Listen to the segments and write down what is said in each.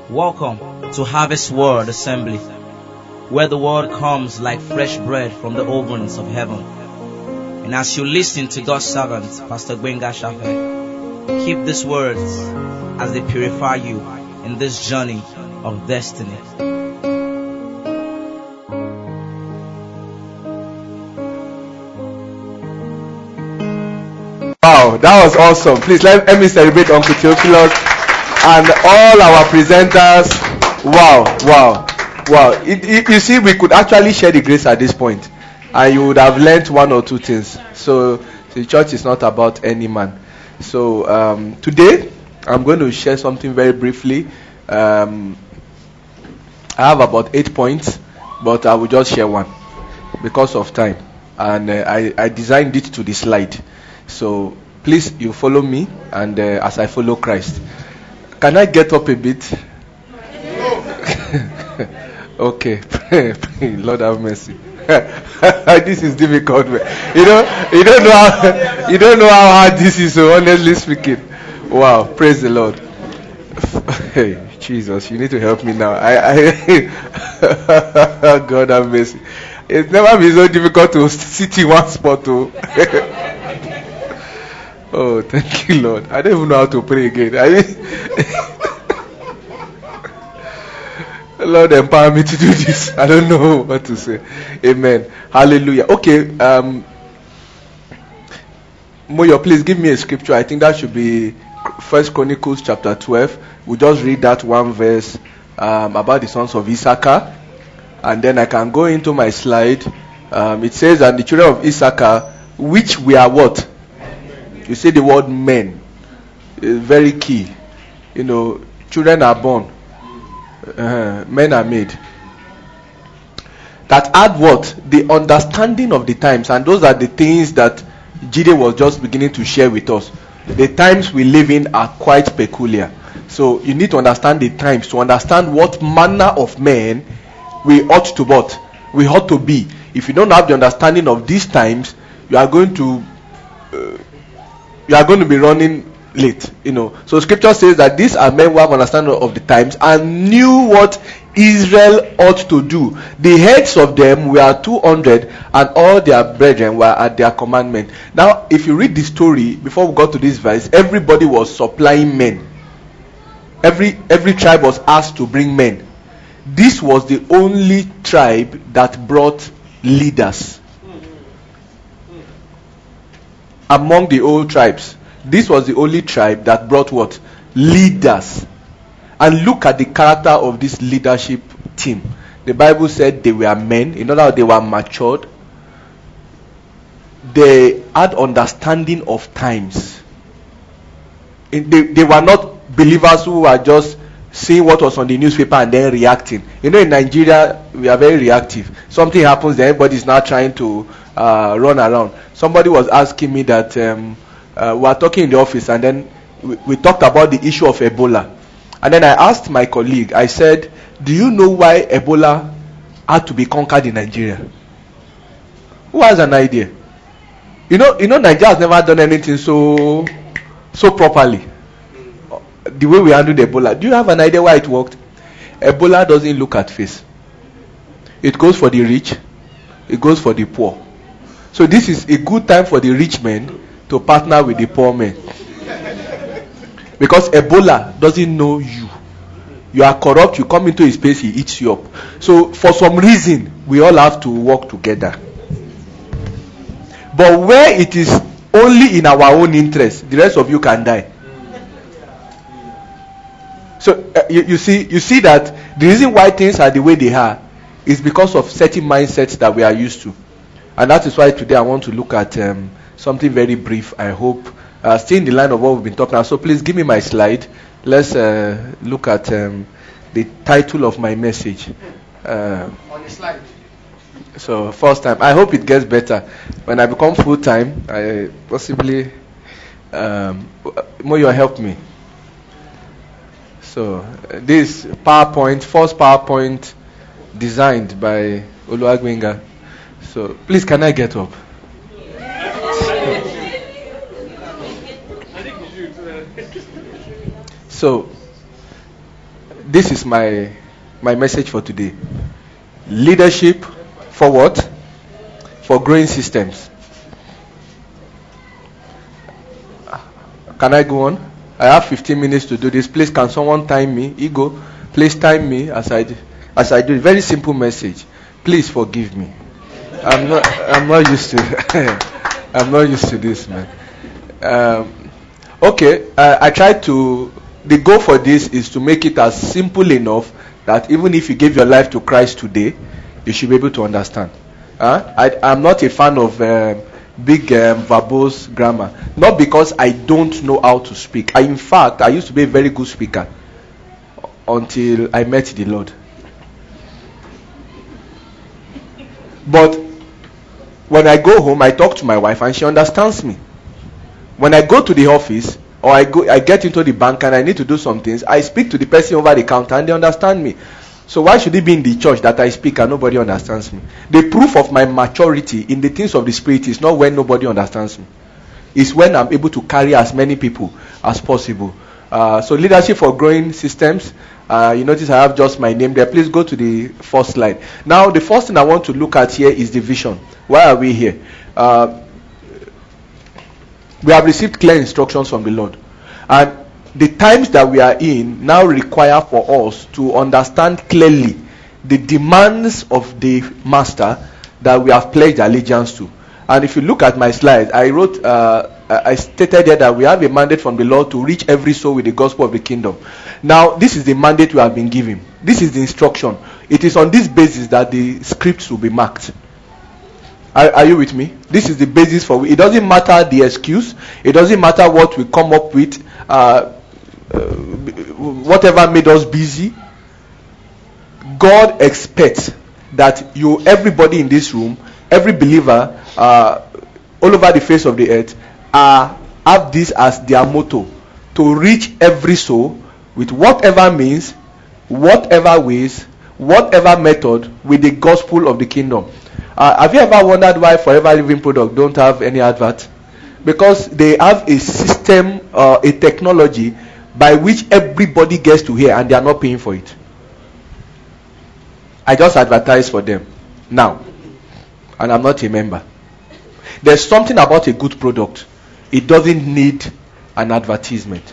Welcome to Harvest Word Assembly, where the word comes like fresh bread from the ovens of heaven. And as you listen to God's servant, Pastor Gbenga Shafe, keep these words as they purify you in this journey of destiny. Wow, that was awesome. Please let me celebrate Uncle Theophilus and all our presenters. Wow. You see, we could actually share the grace at this point, and you would have learnt one or two things. So the church is not about any man. So today, I'm going to share something very briefly. I have about 8 points, but I will just share one because of time. And I designed it to the slide. So please, you follow me, and as I follow Christ. Can I get up a bit? Okay. Lord have mercy. This is difficult. You don't know how hard this is. So honestly speaking, wow, praise the Lord. Hey, Jesus, you need to help me now. God have mercy. It's never been so difficult to sit in one spot. Oh, thank you, Lord. I don't even know how to pray again. Lord, empower me to do this. I don't know what to say. Amen. Hallelujah. Okay. Moyo, please give me a scripture. I think that should be 1 Chronicles chapter 12. We'll just read that one verse about the sons of Issachar. And then I can go into my slide. It says, and the children of Issachar, which we are what? You say the word men. It's very key. Children are born. Men are made. That add what? The understanding of the times. And those are the things that Jide was just beginning to share with us. The times we live in are quite peculiar. So you need to understand the times to understand what manner of men we ought to be. If you don't have the understanding of these times, you are going to be running late. So scripture says that these are men who have understanding of the times and knew what Israel ought to do. The heads of them were 200, and all their brethren were at their commandment. Now, if you read the story before we got to this verse, everybody was supplying men. Every tribe was asked to bring men. This was the only tribe that brought leaders. Among the old tribes, this was the only tribe that brought what? Leaders. And look at the character of this leadership team. The Bible said they were men. In other words, they were matured. They had understanding of times. They were not believers who were just seeing what was on the newspaper and then reacting. In Nigeria, we are very reactive. Something happens, then everybody is now trying to run around. Somebody was asking me that we were talking in the office, and then we talked about the issue of Ebola. And then I asked my colleague, I said, do you know why Ebola had to be conquered in Nigeria? Who has an idea? Nigeria has never done anything so properly. The way we handled Ebola. Do you have an idea why it worked? Ebola doesn't look at face. It goes for the rich. It goes for the poor. So this is a good time for the rich men to partner with the poor men. Because Ebola doesn't know you. You are corrupt, you come into his space, he eats you up. So for some reason, we all have to work together. But where it is only in our own interest, the rest of you can die. So you see that the reason why things are the way they are is because of certain mindsets that we are used to. And that is why today I want to look at something very brief, I hope. Stay in the line of what we've been talking about. So please give me my slide. Let's look at the title of my message. On the slide. So first time. I hope it gets better. When I become full time, I possibly Moyo, help me. So this PowerPoint, first PowerPoint designed by Oluwagbenga. So please, can I get up? So this is my message for today. Leadership for what? For growing systems. Can I go on? I have 15 minutes to do this. Please, can someone time me? Ego, please time me as I do it. Very simple message. Please forgive me. I'm not used to I'm not used to this, man. Okay, I tried to. The goal for this is to make it as simple enough that even if you give your life to Christ today, you should be able to understand. I'm not a fan of big verbose grammar. Not because I don't know how to speak. In fact, I used to be a very good speaker until I met the Lord. But when I go home, I talk to my wife and she understands me. When I go to the office or I get into the bank and I need to do some things, I speak to the person over the counter and they understand me. So why should it be in the church that I speak and nobody understands me? The proof of my maturity in the things of the Spirit is not when nobody understands me. It's when I'm able to carry as many people as possible. So leadership for growing systems. You notice I have just my name there. Please go to the first slide. Now the first thing I want to look at here is the vision. Why are we here? We have received clear instructions from the Lord. And the times that we are in now require for us to understand clearly the demands of the master that we have pledged allegiance to. And if you look at my slides, I stated there that we have a mandate from the Lord to reach every soul with the gospel of the kingdom. Now, this is the mandate we have been given. This is the instruction. It is on this basis that the scripts will be marked. Are you with me? This is the basis for it. It doesn't matter the excuse. It doesn't matter what we come up with. Whatever made us busy. God expects that everybody in this room, every believer all over the face of the earth, have this as their motto: to reach every soul with whatever means, whatever ways, whatever method, with the gospel of the kingdom. Have you ever wondered why Forever Living product don't have any advert? Because they have a system, a technology by which everybody gets to hear and they are not paying for it. I just advertise for them now, and I'm not a member. There's something about a good product. It doesn't need an advertisement.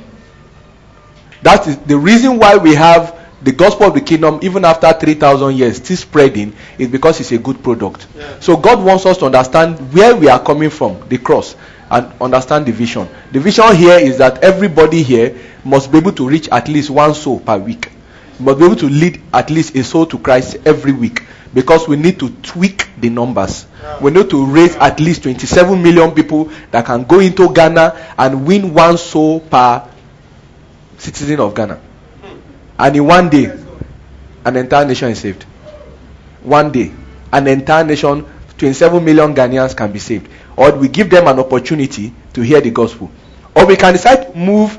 That is the reason why we have the gospel of the kingdom, even after 3,000 years, still spreading, is because it's a good product. Yeah. So God wants us to understand where we are coming from, the cross, and understand the vision. The vision here is that everybody here must be able to reach at least one soul per week. Must be able to lead at least a soul to Christ every week, because we need to tweak the numbers. Yeah. We need to raise at least 27 million people that can go into Ghana and win one soul per citizen of Ghana. And in one day, an entire nation is saved. One day, an entire nation, 27 million Ghanaians can be saved. Or we give them an opportunity to hear the gospel. Or we can decide to move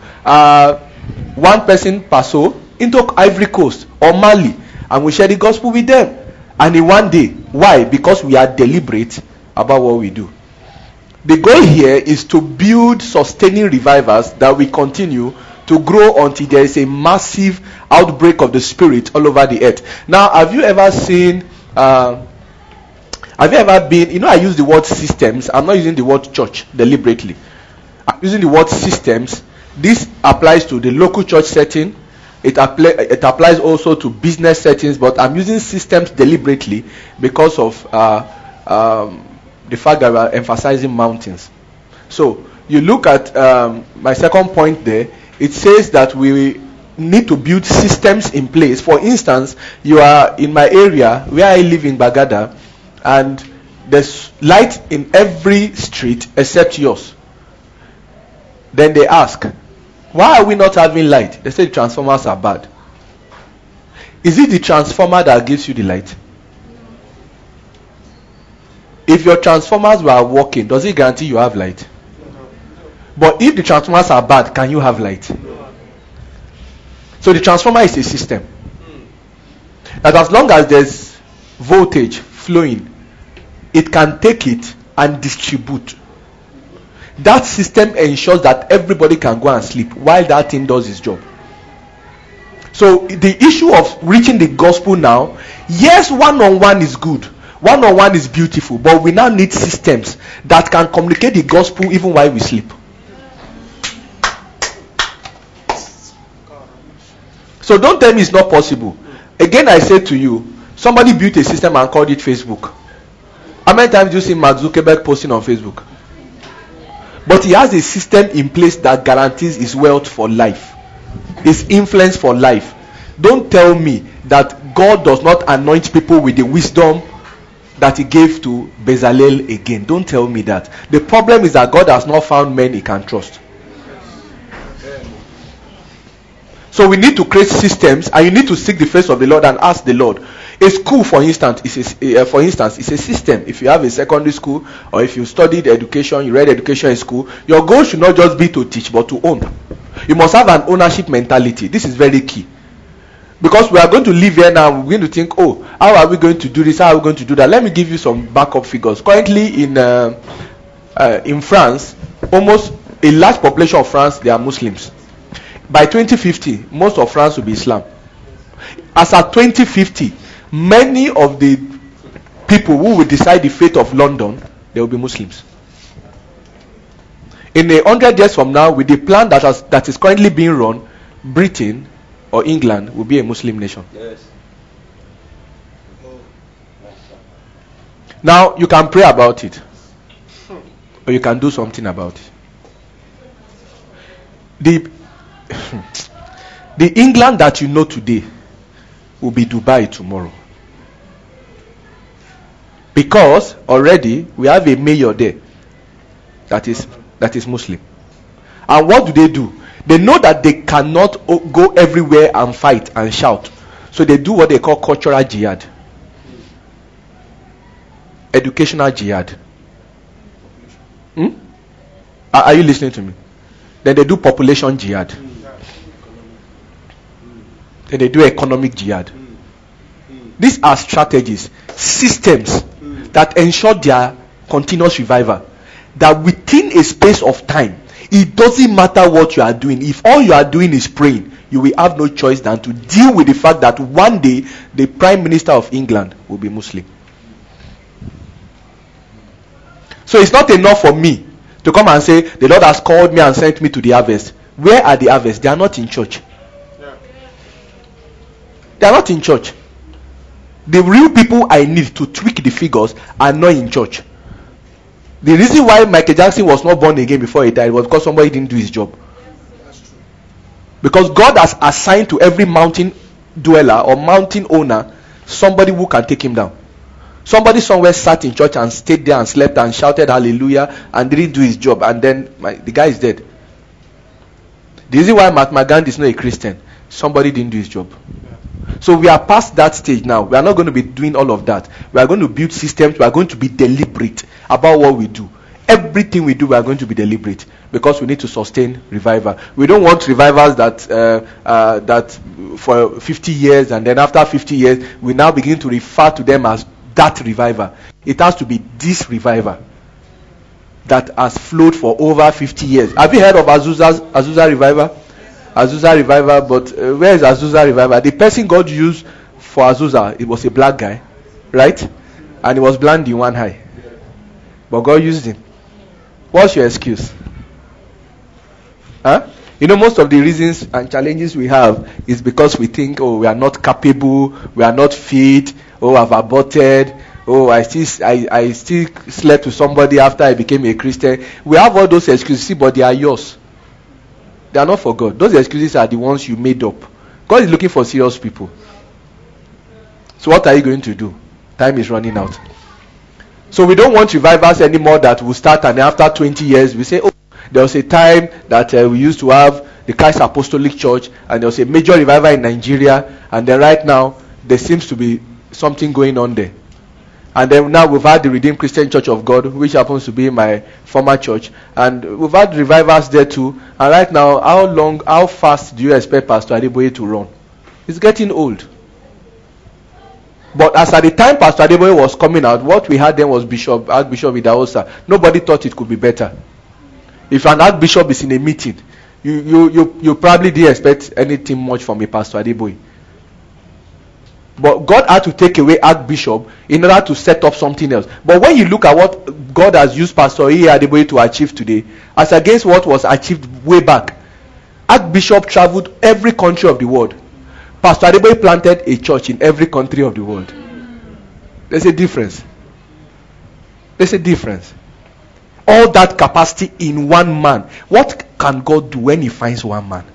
one person per soul into Ivory Coast or Mali, and we share the gospel with them. And in one day. Why? Because we are deliberate about what we do. The goal here is to build sustaining revivals that we continue to grow until there is a massive outbreak of the Spirit all over the earth. Now, have you ever seen, have you ever been, I use the word systems. I'm not using the word church deliberately. I'm using the word systems. This applies to the local church setting. It applies also to business settings, but I'm using systems deliberately because of the fact that we are emphasizing mountains. So, you look at my second point there. It says that we need to build systems in place. For instance, you are in my area where I live in Bagada, and there's light in every street except yours. Then they ask, why are we not having light? They say the transformers are bad. Is it the transformer that gives you the light? If your transformers were working, does it guarantee you have light? But if the transformers are bad, can you have light? So the transformer is a system. That as long as there's voltage flowing, it can take it and distribute. That system ensures that everybody can go and sleep while that thing does its job. So the issue of reaching the gospel now, yes, one-on-one is good. One-on-one is beautiful, but we now need systems that can communicate the gospel even while we sleep. So don't tell me it's not possible. Again, I say to you, somebody built a system and called it Facebook. How many times do you see Mark Zuckerberg posting on Facebook? But he has a system in place that guarantees his wealth for life, his influence for life. Don't tell me that God does not anoint people with the wisdom that he gave to Bezalel again. Don't tell me that. The problem is that God has not found men he can trust. So we need to create systems, and you need to seek the face of the Lord and ask the Lord. A school, for instance, is a system. If you have a secondary school, or if you studied education, you read education in school, your goal should not just be to teach, but to own. You must have an ownership mentality. This is very key. Because we are going to live here now, we're going to think, oh, how are we going to do this? How are we going to do that? Let me give you some backup figures. Currently in France, almost a large population of France, they are Muslims. By 2050, most of France will be Islam. As at 2050, many of the people who will decide the fate of London, they will be Muslims. In 100 years from now, with the plan that is currently being run, Britain or England will be a Muslim nation. Yes. Now, you can pray about it, or you can do something about it. The England that you know today will be Dubai tomorrow. Because already we have a mayor there that is Muslim. And what do? They know that they cannot go everywhere and fight and shout. So they do what they call cultural jihad. Educational jihad. Are you listening to me? Then they do population jihad. Then they do economic jihad. These are strategies, systems that ensure their continuous revival. That within a space of time, it doesn't matter what you are doing. If all you are doing is praying, you will have no choice than to deal with the fact that one day the Prime Minister of England will be Muslim. So it's not enough for me to come and say, the Lord has called me and sent me to the harvest. Where are the harvests? They are not in church. They are not in church. The real people I need to tweak the figures are not in church. The reason why Michael Jackson was not born again before he died was because somebody didn't do his job. Because God has assigned to every mountain dweller or mountain owner somebody who can take him down. Somebody somewhere sat in church and stayed there and slept and shouted hallelujah and didn't do his job, and then the guy is dead. The reason why Mahatma Gandhi is not a Christian, somebody didn't do his job. So we are past that stage now. We are not going to be doing all of that. We are going to build systems. We are going to be deliberate about what we do. Everything we do, we are going to be deliberate, because we need to sustain revival. We don't want revivals that for 50 years, and then after 50 years we now begin to refer to them as that revival. It has to be this revival that has flowed for over 50 years. Have you heard of Azusa revival? Azusa revival, but where is Azusa revival? The person God used for Azusa, it was a black guy, right? And he was blind in one eye, but God used him. What's your excuse? You know, most of the reasons and challenges we have is because we think, oh, we are not capable, we are not fit, oh, I've aborted, oh, I still slept with somebody after I became a Christian. We have all those excuses, but they are yours. They are not for God. Those excuses are the ones you made up. God is looking for serious people. So what are you going to do? Time is running out. So we don't want revivals anymore that will start, and after 20 years we say, oh, there was a time that we used to have the Christ Apostolic Church, and there was a major revival in Nigeria, and then right now there seems to be something going on there. And then now we've had the Redeemed Christian Church of God, which happens to be my former church, and we've had revivals there too. And right now, how fast do you expect Pastor Adeboye to run? He's getting old. But as at the time Pastor Adeboye was coming out, what we had then was Archbishop Idahosa. Nobody thought it could be better. If an archbishop is in a meeting, You probably didn't expect anything much from a Pastor Adeboye. But God had to take away Archbishop in order to set up something else. But when you look at what God has used Pastor Adeboye to achieve today, as against what was achieved way back, Archbishop traveled every country of the world. Pastor Adeboye planted a church in every country of the world. There's a difference. There's a difference. All that capacity in one man. What can God do when he finds one man?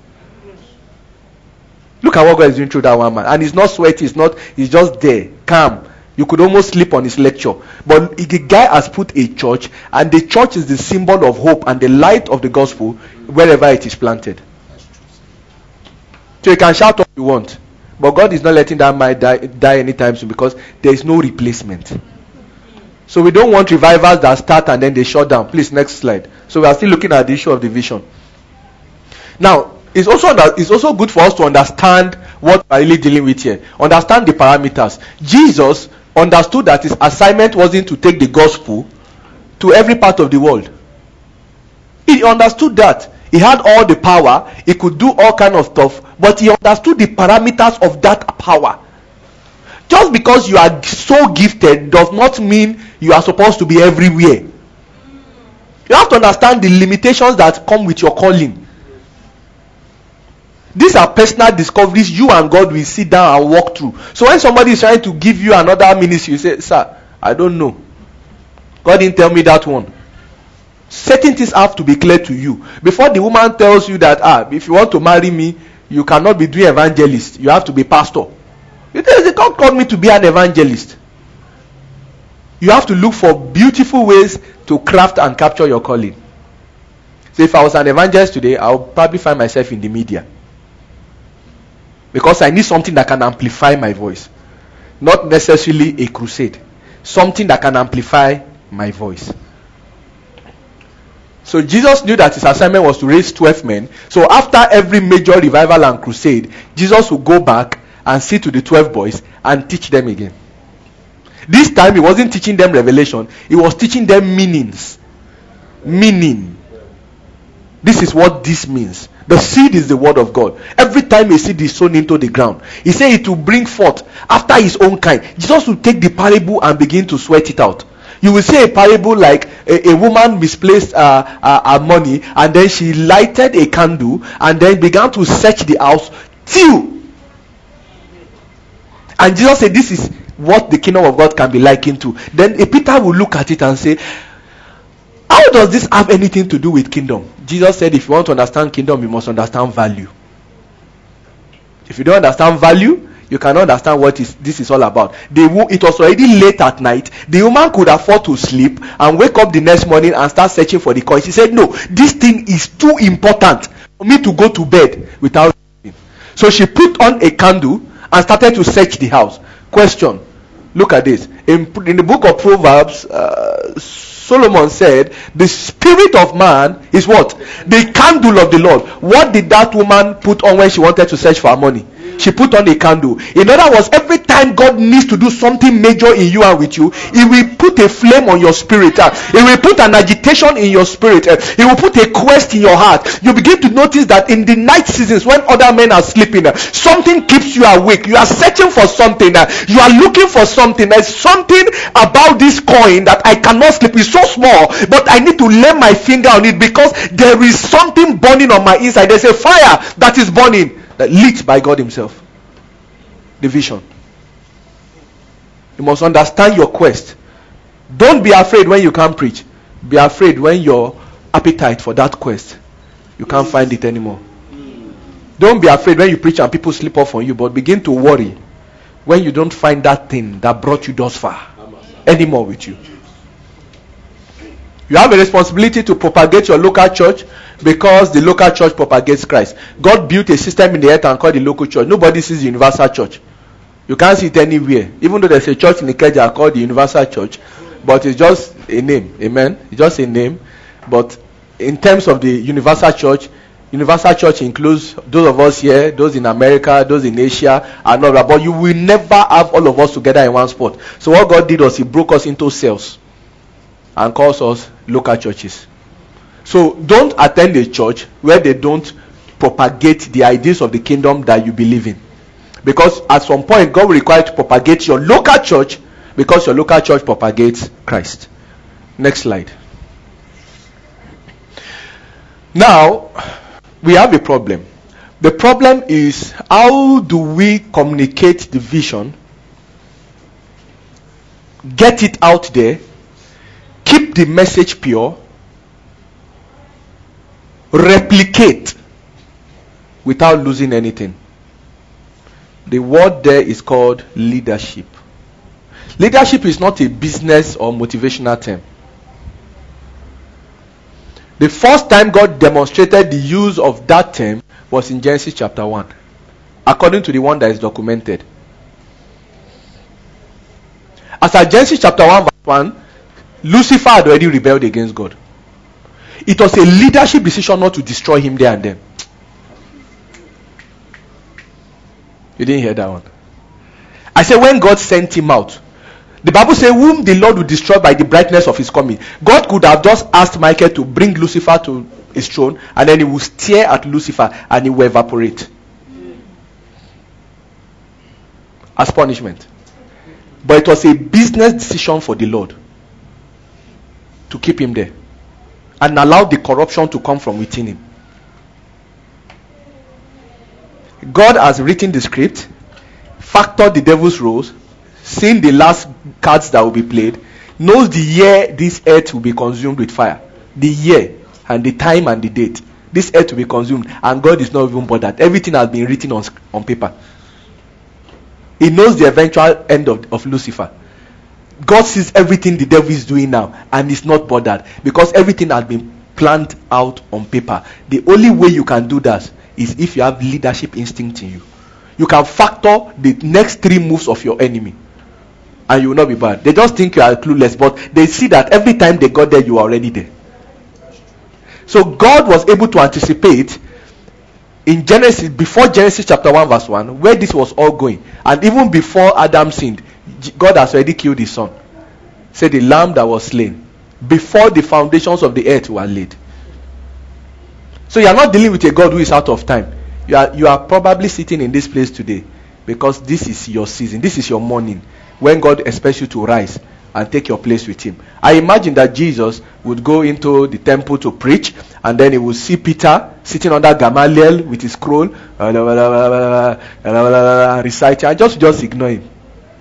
Look at what God is doing through that one man. And he's not sweaty, he's just there, calm. You could almost sleep on his lecture. But the guy has put a church, and the church is the symbol of hope and the light of the gospel wherever it is planted. So you can shout all you want, but God is not letting that man die anytime soon, because there is no replacement. So we don't want revivals that start and then they shut down. Please, next slide. So we are still looking at the issue of the vision. Now, it's also good for us to understand what we are really dealing with here. Understand the parameters. Jesus understood that his assignment wasn't to take the gospel to every part of the world. He understood that. He had all the power. He could do all kind of stuff. But he understood the parameters of that power. Just because you are so gifted does not mean you are supposed to be everywhere. You have to understand the limitations that come with your calling. These are personal discoveries you and God will sit down and walk through. So when somebody is trying to give you another ministry, you say, "Sir, I don't know. God didn't tell me that one." Certain things have to be clear to you. Before the woman tells you that, if you want to marry me, you cannot be doing evangelist. You have to be pastor. You say, "God called me to be an evangelist." You have to look for beautiful ways to craft and capture your calling. So if I was an evangelist today, I would probably find myself in the media. Because I need something that can amplify my voice. Not necessarily a crusade. Something that can amplify my voice. So Jesus knew that his assignment was to raise 12 men. So after every major revival and crusade, Jesus would go back and sit to the 12 boys and teach them again. This time he wasn't teaching them revelation. He was teaching them meanings. Meaning. This is what this means. The seed is the word of God. Every time a seed is sown into the ground, he said it will bring forth after his own kind. Jesus will take the parable and begin to sweat it out. You will see a parable like a woman misplaced her money, and then she lighted a candle and then began to search the house till. And Jesus said, this is what the kingdom of God can be likened to. Then Peter will look at it and say, how does this have anything to do with kingdom? Jesus said, if you want to understand kingdom, you must understand value. If you don't understand value, you cannot understand what this is all about. It was already late at night. The woman could afford to sleep and wake up the next morning and start searching for the coin. She said, no, this thing is too important for me to go to bed without sleeping. So she put on a candle and started to search the house. Question. Look at this. In the book of Proverbs, Solomon said, the spirit of man is what? The candle of the Lord. What did that woman put on when she wanted to search for her money? She put on a candle. In other words, every time God needs to do something major in you and with you, he will put a flame on your spirit. He will put an agitation in your spirit. He will put a quest in your heart. You begin to notice that in the night seasons when other men are sleeping, something keeps you awake. You are searching for something. You are looking for something. There's something about this coin that I cannot sleep. It's so small, but I need to lay my finger on it because there is something burning on my inside. There's a fire that is burning, lit by God himself. The vision. You must understand your quest. Don't be afraid when you can't preach. Be afraid when your appetite for that quest, you can't find it anymore. Don't be afraid when you preach and people slip off on you, but begin to worry when you don't find that thing that brought you thus far anymore with you. You have a responsibility to propagate your local church because the local church propagates Christ. God built a system in the earth and called the local church. Nobody sees the universal church. You can't see it anywhere. Even though there's a church in the Ikeja called the universal church, but it's just a name. Amen. It's just a name. But in terms of the universal church includes those of us here, those in America, those in Asia, and all that. But you will never have all of us together in one spot. So what God did was he broke us into cells and calls us local churches. So don't attend a church where they don't propagate the ideas of the kingdom that you believe in. Because at some point, God will require you to propagate your local church, because your local church propagates Christ. Next slide. Now, we have a problem. The problem is, how do we communicate the vision, get it out there, keep the message pure, replicate without losing anything? The word there is called leadership. Leadership is not a business or motivational term. The first time God demonstrated the use of that term was in Genesis chapter 1, according to the one that is documented. As at Genesis chapter 1 verse 1, Lucifer had already rebelled against God. It was a leadership decision not to destroy him there and then. You didn't hear that one. I said when God sent him out, the Bible says whom the Lord will destroy by the brightness of his coming. God could have just asked Michael to bring Lucifer to his throne, and then he will stare at Lucifer and he will evaporate as punishment. But it was a business decision for the Lord to keep him there and allow the corruption to come from within him. God has written the script, factored the devil's roles, seen the last cards that will be played, knows the year this earth will be consumed with fire, the year and the time and the date this earth will be consumed, and God is not even bothered. Everything has been written on paper. He knows the eventual end of Lucifer. God sees everything the devil is doing now, and is not bothered, because everything has been planned out on paper. The only way you can do that is if you have leadership instinct in you. You can factor the next 3 moves of your enemy, and you will not be bad. They just think you are clueless, but they see that every time they got there, you are already there. So God was able to anticipate in Genesis, before Genesis chapter 1 verse 1, where this was all going. And even before Adam sinned, God has already killed his son. Say the lamb that was slain before the foundations of the earth were laid. So you are not dealing with a God who is out of time. You are probably sitting in this place today because this is your season. This is your morning when God expects you to rise and take your place with him. I imagine that Jesus would go into the temple to preach, and then he would see Peter sitting under Gamaliel with his scroll, reciting, and just ignore him.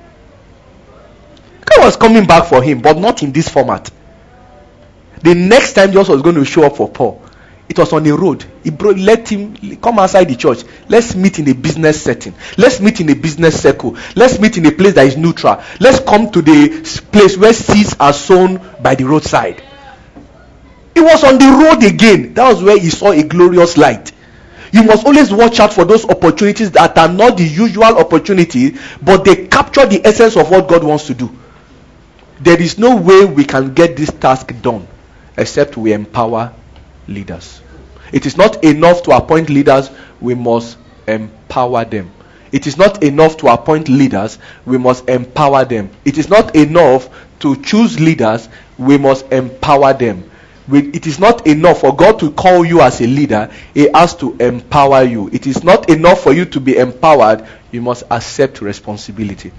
God was coming back for him, but not in this format. The next time Jesus was going to show up for Paul, it was on the road. He let him come outside the church. Let's meet in a business setting. Let's meet in a business circle. Let's meet in a place that is neutral. Let's come to the place where seeds are sown by the roadside. He was on the road again. That was where he saw a glorious light. You must always watch out for those opportunities that are not the usual opportunity, but they capture the essence of what God wants to do. There is no way we can get this task done except we empower leaders. It is not enough to appoint leaders, we must empower them. It is not enough to appoint leaders, we must empower them. It is not enough to choose leaders, we must empower them. It is not enough for God to call you as a leader, he has to empower you. It is not enough for you to be empowered, you must accept responsibility.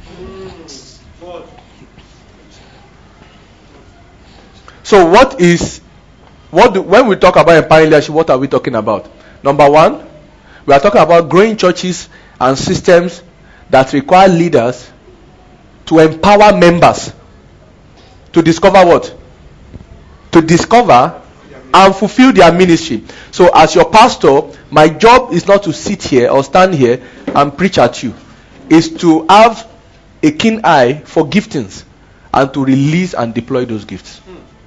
So when we talk about empowering leadership, what are we talking about? Number one, we are talking about growing churches and systems that require leaders to empower members to discover what? To discover and fulfill their ministry. So as your pastor, my job is not to sit here or stand here and preach at you. It's to have a keen eye for giftings and to release and deploy those gifts.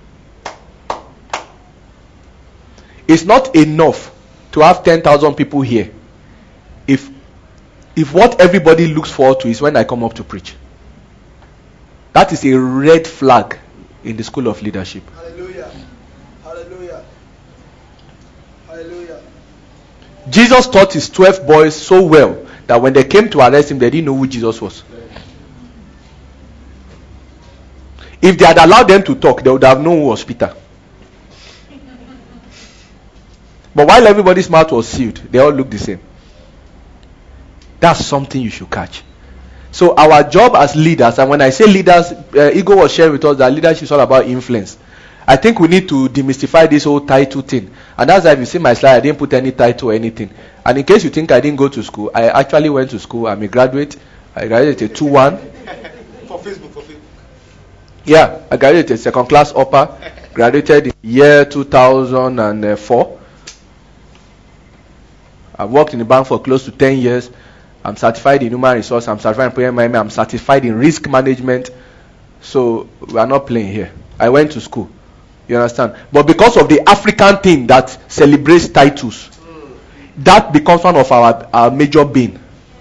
It's not enough to have 10,000 people here if what everybody looks forward to is when I come up to preach. That is a red flag in the school of leadership. Hallelujah. Hallelujah. Hallelujah. Jesus taught his 12 boys so well that when they came to arrest him, they didn't know who Jesus was. If they had allowed them to talk, they would have known who was Peter. But while everybody's mouth was sealed, they all looked the same. That's something you should catch. So our job as leaders, and when I say leaders, Igor was sharing with us that leadership is all about influence. I think we need to demystify this whole title thing. And that's why if you see my slide, I didn't put any title or anything. And in case you think I didn't go to school, I actually went to school. I'm a graduate. I graduated 2-1. For Facebook. Yeah, I graduated second class upper. Graduated in year 2004. I've worked in the bank for close to 10 years. I'm certified in human resource. I'm certified in project management. I'm certified in risk management. So we are not playing here. I went to school. You understand? But because of the African thing that celebrates titles, that becomes one of our major bane.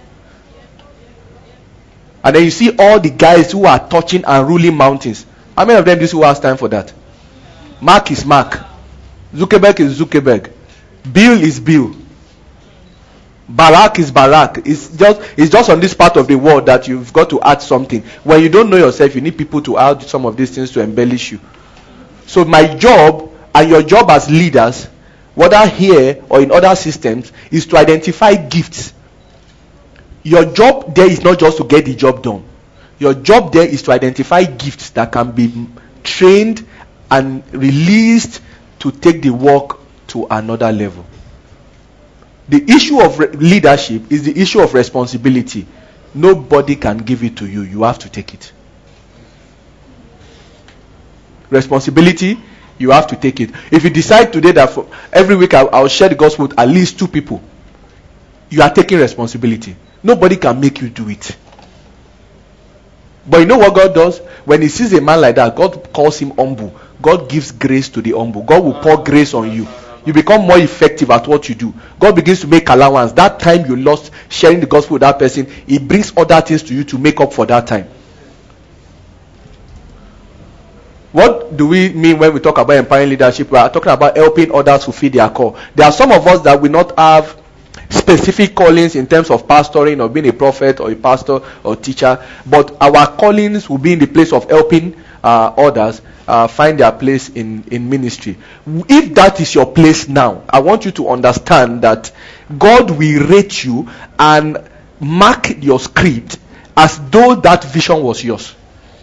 And then you see all the guys who are touching and ruling mountains. How many of them do you see who has time for that? Mark is Mark. Zuckerberg is Zuckerberg. Bill is Bill. Barack is Barack. It's just on this part of the world that you've got to add something. When you don't know yourself, you need people to add some of these things to embellish you. So my job and your job as leaders, whether here or in other systems, is to identify gifts. Your job there is not just to get the job done. Your job there is to identify gifts that can be trained and released to take the work to another level. The issue of leadership is the issue of responsibility. Nobody can give it to you. You have to take it. Responsibility, you have to take it. If you decide today that for every week I'll share the gospel with at least 2 people, you are taking responsibility. Nobody can make you do it. But you know what God does? When he sees a man like that, God calls him humble. God gives grace to the humble. God will pour grace on you. You become more effective at what you do. God begins to make allowance. That time you lost sharing the gospel with that person, he brings other things to you to make up for that time. What do we mean when we talk about empowering leadership? We are talking about helping others fulfill their call. There are some of us that will not have specific callings in terms of pastoring or being a prophet or a pastor or teacher, but our callings will be in the place of helping others find their place in ministry. If that is your place now, I want you to understand that God will rate you and mark your script as though that vision was yours.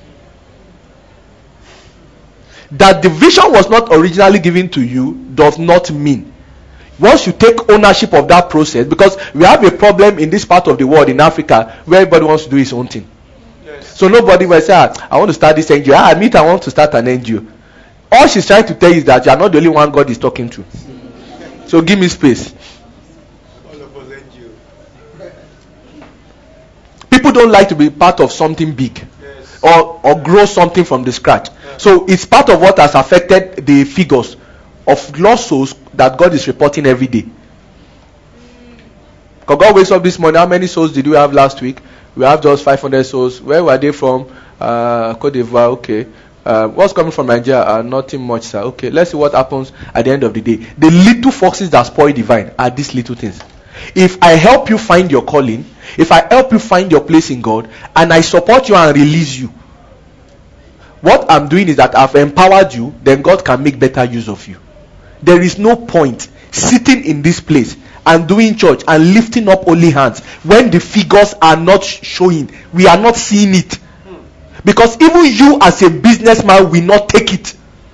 That the vision was not originally given to you does not mean once you take ownership of that process, because we have a problem in this part of the world, in Africa, where everybody wants to do his own thing. Yes. So nobody will say, I want to start this NGO. I want to start an NGO. All she's trying to tell you is that you are not the only one God is talking to. So give me space. All of us NGO. People don't like to be part of something big. Yes. or grow something from the scratch. Yes. So it's part of what has affected the figures of lost souls that God is reporting every day. Because God wakes up this morning, how many souls did we have last week? We have just 500 souls. Where were they from? Cote d'Ivoire, okay. What's coming from Nigeria? Nothing much, sir. Okay, let's see what happens at the end of the day. The little foxes that spoil the vine are these little things. If I help you find your calling, if I help you find your place in God, and I support you and release you, what I'm doing is that I've empowered you, then God can make better use of you. There is no point sitting in this place and doing church and lifting up only hands when the figures are not showing. We are not seeing it. Because even you as a businessman will not take it.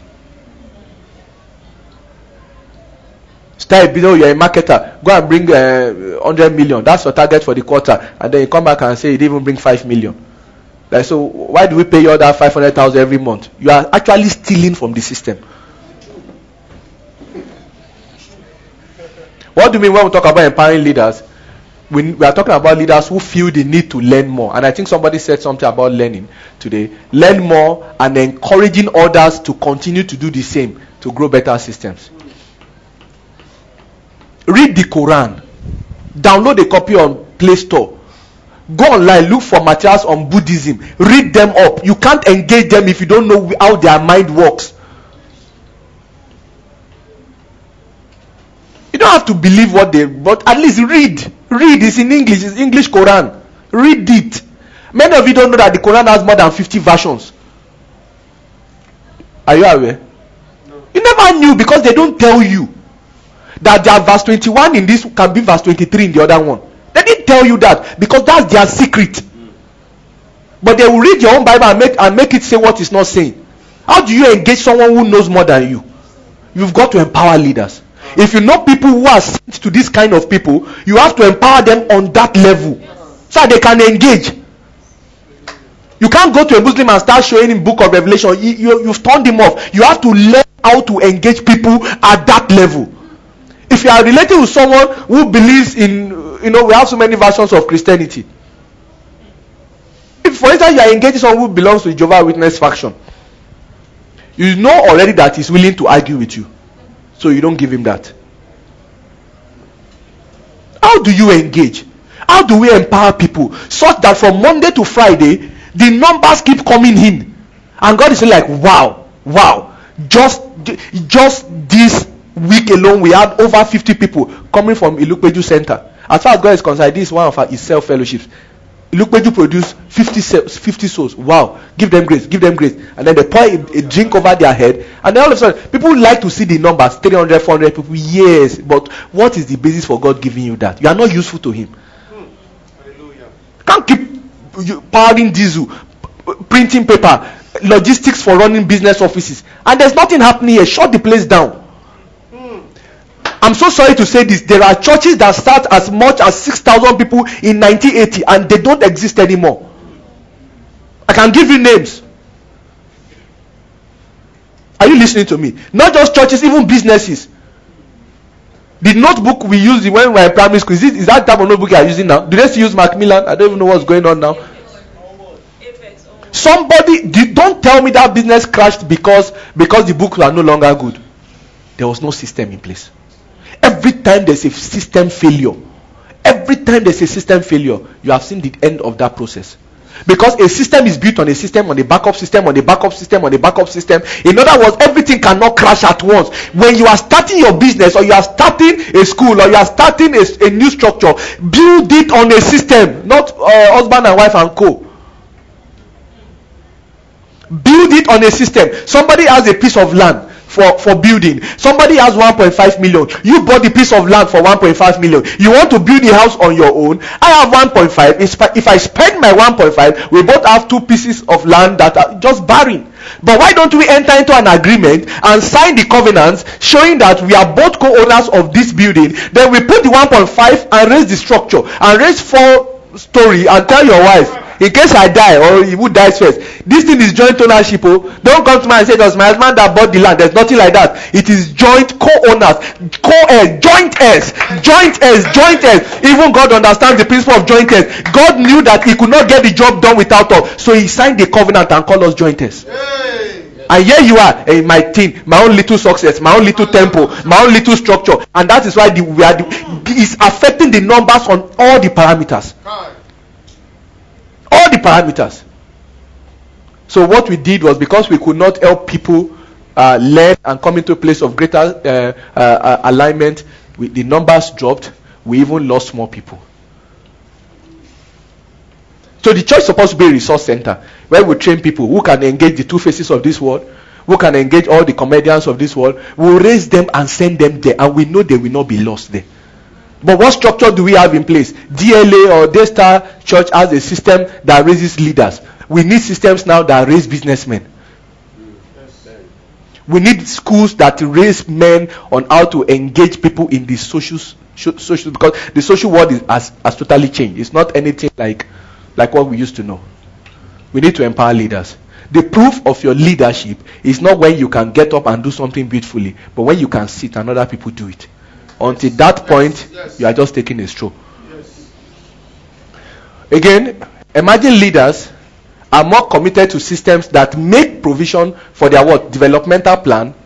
Start, you're a marketer. Go and bring 100 million. That's your target for the quarter. And then you come back and say you didn't even bring 5 million. Like, so why do we pay you all that 500,000 every month? You are actually stealing from the system. What do you mean when we talk about empowering leaders? We are talking about leaders who feel the need to learn more. And I think somebody said something about learning today. Learn more and encouraging others to continue to do the same to grow better systems. Read the Quran. Download a copy on Play Store. Go online, look for materials on Buddhism. Read them up. You can't engage them if you don't know how their mind works. You don't have to believe what they, but at least read. Read. It's in English. It's English Quran. Read it. Many of you don't know that the Quran has more than 50 versions. Are you aware? No. You never knew because they don't tell you. That their verse 21 in this can be verse 23 in the other one. They didn't tell you that because that's their secret. But they will read your own Bible and make it say what it's not saying. How do you engage someone who knows more than you? You've got to empower leaders. If you know people who are sent to this kind of people, you have to empower them on that level so that they can engage. You can't go to a Muslim and start showing him book of Revelation. You've turned him off. You have to learn how to engage people at that level. If you are relating with someone who believes in, we have so many versions of Christianity. If, for instance, you are engaging someone who belongs to the Jehovah's Witness faction, you know already that he's willing to argue with you. So you don't give him that. How do you engage? How do we empower people such that from Monday to Friday, the numbers keep coming in? And God is saying like, wow. Just this week alone, we had over 50 people coming from Ilukpeju Center. As far as God is concerned, this is one of his self-fellowships. Ilukpeju produced 50 souls. Wow. Give them grace. And then they pour a drink over their head. And then all of a sudden, people like to see the numbers, 300, 400 people. Yes. But what is the basis for God giving you that? You are not useful to him. Hallelujah. Can't keep powering diesel, printing paper, logistics for running business offices. And there's nothing happening here. Shut the place down. I'm so sorry to say this. There are churches that start as much as 6,000 people in 1980 and they don't exist anymore. I can give you names. Are you listening to me? Not just churches, even businesses. The notebook we used when we were in primary school, is that type of notebook you are using now? Do they still use Macmillan? I don't even know what's going on now. Somebody, don't tell me that business crashed because the books are no longer good. There was no system in place. Every time there's a system failure, you have seen the end of that process. Because a system is built on a system, on a backup system, on a backup system, on a backup system. In other words, everything cannot crash at once. When you are starting your business, or you are starting a school, or you are starting a new structure, build it on a system, not husband and wife and co. Build it on a system. Somebody has a piece of land for building. Somebody has 1.5 million. You bought the piece of land for 1.5 million. You want to build a house on your own. I have 1.5. If I spend my 1.5, we both have 2 pieces of land that are just barren. But why don't we enter into an agreement and sign the covenants showing that we are both co-owners of this building? Then we put the 1.5 and raise the structure and raise 4 story and tell your wife, in case I die or who dies first, this thing is joint ownership. Don't come to me and say it was my husband that bought the land. There's nothing like that. It is joint co-owners, co-heirs, joint heirs. Even God understands the principle of joint heirs. God knew that he could not get the job done without us, so he signed the covenant and called us joint heirs. And here you are, my thing, my own little success, my own little temple, my own little structure, and that is why it's affecting the numbers on all the parameters. All the parameters. So what we did was, because we could not help people learn and come into a place of greater alignment, the numbers dropped. We even lost more people. So the church is supposed to be a resource center where we train people who can engage the two faces of this world, who can engage all the comedians of this world. We'll raise them and send them there, and we know they will not be lost there. But what structure do we have in place? DLA or Daystar Church has a system that raises leaders. We need systems now that raise businessmen. We need schools that raise men on how to engage people in the social, because the social world has totally changed. It's not anything like what we used to know. We need to empower leaders. The proof of your leadership is not when you can get up and do something beautifully, but when you can sit and other people do it. Until that point, you are just taking a stroll. Again, emerging leaders are more committed to systems that make provision for their developmental plan,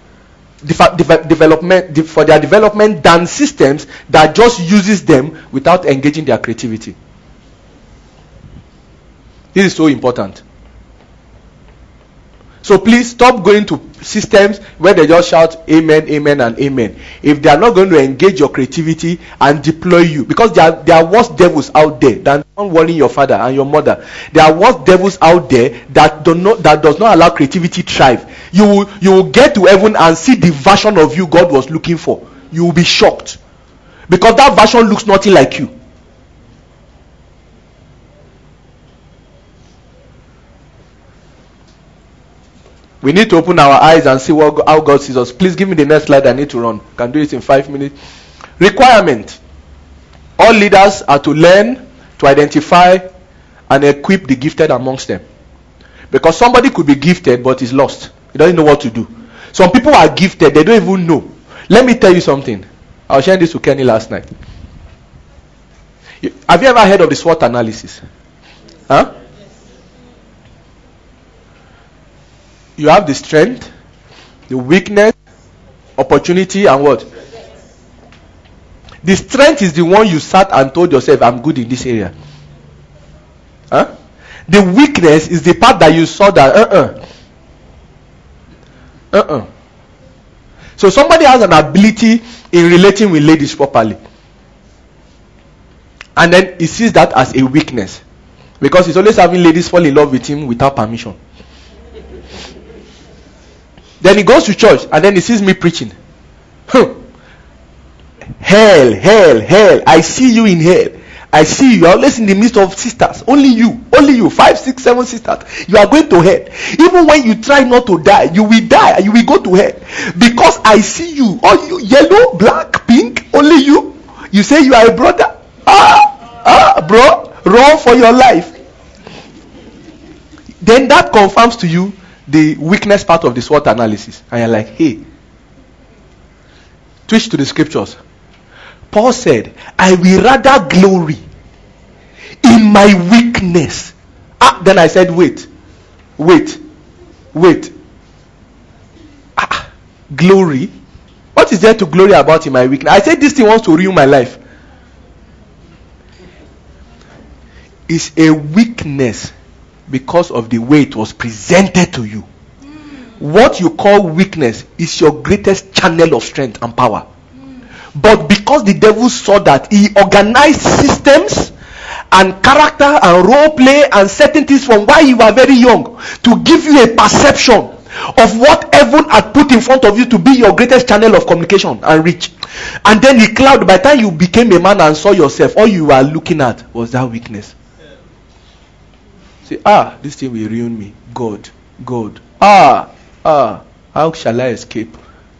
for their development, than systems that just uses them without engaging their creativity. This is so important. So please stop going to systems where they just shout amen, amen, and amen. If they are not going to engage your creativity and deploy you, because there are worse devils out there than not worrying your father and your mother. There are worse devils out there that does not allow creativity thrive. You will get to heaven and see the version of you God was looking for. you will be shocked. Because that version looks nothing like you. We need to open our eyes and see how God sees us. Please give me the next slide. I need to run. Can do it in 5 minutes. Requirement. All leaders are to learn, to identify, and equip the gifted amongst them. Because somebody could be gifted but is lost. He doesn't know what to do. Some people are gifted. They don't even know. Let me tell you something. I was sharing this with Kenny last night. Have you ever heard of the SWOT analysis? Huh? You have the strength, the weakness, opportunity, and what? The strength is the one you sat and told yourself, I'm good in this area. Huh? The weakness is the part that you saw that, So somebody has an ability in relating with ladies properly. And then he sees that as a weakness. Because he's always having ladies fall in love with him without permission. Then he goes to church and then he sees me preaching. Hell, I see you in hell. I see you. You're always in the midst of sisters. Only you. 5, 6, 7 sisters. You are going to hell. Even when you try not to die, you will die. You will go to hell. Because I see you. All you, yellow, black, pink. Only you. You say you are a brother. Bro, run for your life. Then that confirms to you the weakness part of the SWOT analysis. And you're like, hey. Twitch to the scriptures. Paul said, I will rather glory in my weakness. Then I said, wait. Glory? What is there to glory about in my weakness? I said this thing wants to ruin my life. It's a weakness because of the way it was presented to you. What you call weakness is your greatest channel of strength and power. But because the devil saw that, he organized systems and character and role play and certain things from while you were very young to give you a perception of what heaven had put in front of you to be your greatest channel of communication and reach. And then the cloud, by the time you became a man and saw yourself, all you were looking at was that weakness. Say, this thing will ruin me. God. How shall I escape?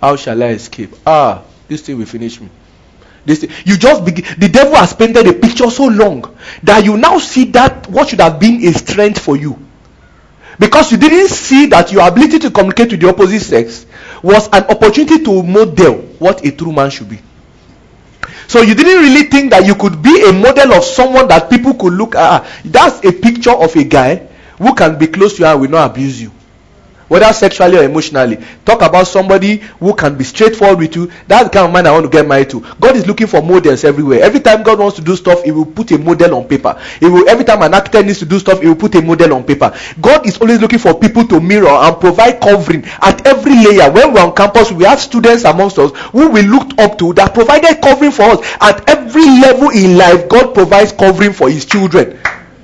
This thing will finish me. You just begin. The devil has painted a picture so long that you now see that what should have been a strength for you, because you didn't see that your ability to communicate with the opposite sex was an opportunity to model what a true man should be. So you didn't really think that you could be a model of someone that people could look at. That's a picture of a guy who can be close to you and will not abuse you, whether sexually or emotionally. Talk about somebody who can be straightforward with you. That's the kind of man I want to get married to. God is looking for models everywhere. Every time God wants to do stuff, he will put a model on paper. Every time an architect needs to do stuff, he will put a model on paper. God is always looking for people to mirror and provide covering at every layer. When we're on campus, we have students amongst us who we looked up to that provided covering for us. At every level in life, God provides covering for his children.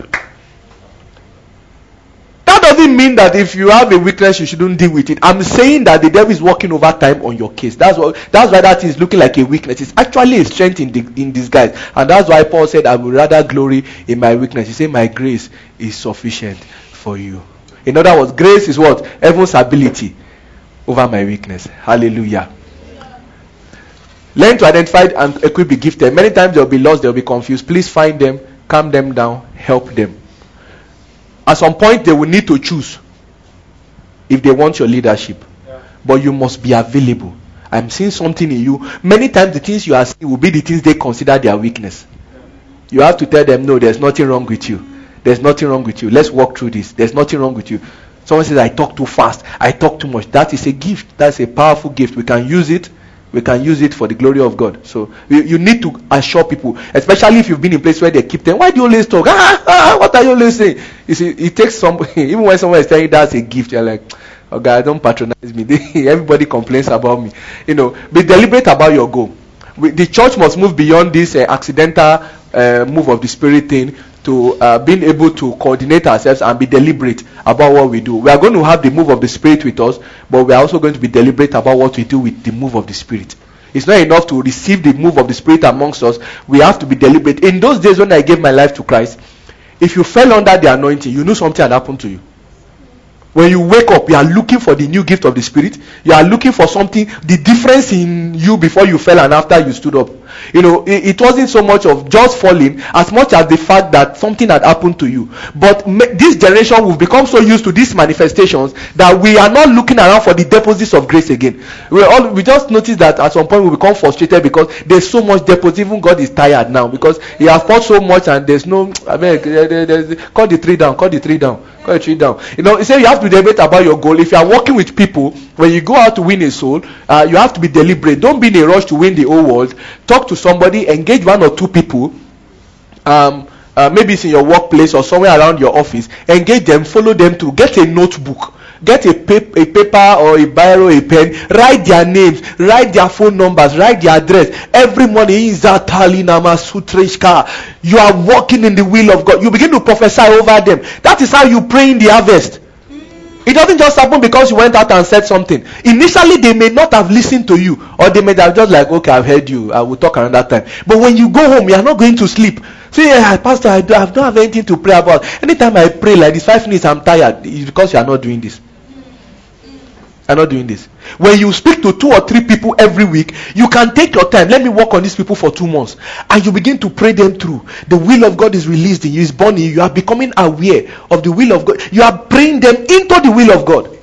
That doesn't mean that if you have a weakness you shouldn't deal with it. I'm saying that the devil is working overtime on your case. That's why that is looking like a weakness. It's actually a strength in disguise. And that's why Paul said, I would rather glory in my weakness. He said, my grace is sufficient for you. In other words, grace is what? Heaven's ability over my weakness. Hallelujah. Learn to identify and equip the gifted. Many times they'll be lost, they'll be confused. Please find them, calm them down, help them. At some point, they will need to choose if they want your leadership. Yeah. But you must be available. I'm seeing something in you. Many times, the things you are seeing will be the things they consider their weakness. Yeah. You have to tell them, no, there's nothing wrong with you. There's nothing wrong with you. Let's walk through this. There's nothing wrong with you. Someone says, I talk too fast. I talk too much. That is a gift. That's a powerful gift. We can use it. We can use it for the glory of God. So you need to assure people, especially if you've been in place where they keep them. Why do you always talk? What are you always saying? You see, it takes some. Even when someone is telling you that's a gift, you're like, oh God, don't patronize me. Everybody complains about me. Be deliberate about your goal. The church must move beyond this accidental move of the Spirit thing to being able to coordinate ourselves and be deliberate about what we do. We are going to have the move of the Spirit with us, but we are also going to be deliberate about what we do with the move of the Spirit. It's not enough to receive the move of the Spirit amongst us. We have to be deliberate. In those days when I gave my life to Christ, if you fell under the anointing, you knew something had happened to you. When you wake up, you are looking for the new gift of the Spirit. You are looking for something, the difference in you before you fell and after you stood up. It wasn't so much of just falling as much as the fact that something had happened to you. But this generation will become so used to these manifestations that we are not looking around for the deposits of grace again. We just notice that at some point we become frustrated because there's so much deposit. Even God is tired now because he has poured so much and there's no. Cut the tree down. Cut the tree down. He said you have to debate about your goal. If you are working with people, when you go out to win a soul, you have to be deliberate. Don't be in a rush to win the whole world. Talk to somebody, engage one or two people. Maybe it's in your workplace or somewhere around your office. Engage them, follow them through. Get a notebook. Get a paper or a biro, a pen. Write their names, write their phone numbers, write their address. Every morning, you are walking in the will of God. You begin to prophesy over them. That is how you pray in the harvest. It doesn't just happen because you went out and said something. Initially, they may not have listened to you, or they may have just like, okay, I've heard you. I will talk another time. But when you go home, you are not going to sleep. See, Pastor, I don't have anything to pray about. Anytime I pray like this, 5 minutes, I'm tired. It's because you are not doing this. I'm not doing this. When you speak to 2 or 3 people every week, you can take your time. Let me work on these people for 2 months. And you begin to pray them through. The will of God is released in you, is born in you. You are becoming aware of the will of God. You are praying them into the will of God.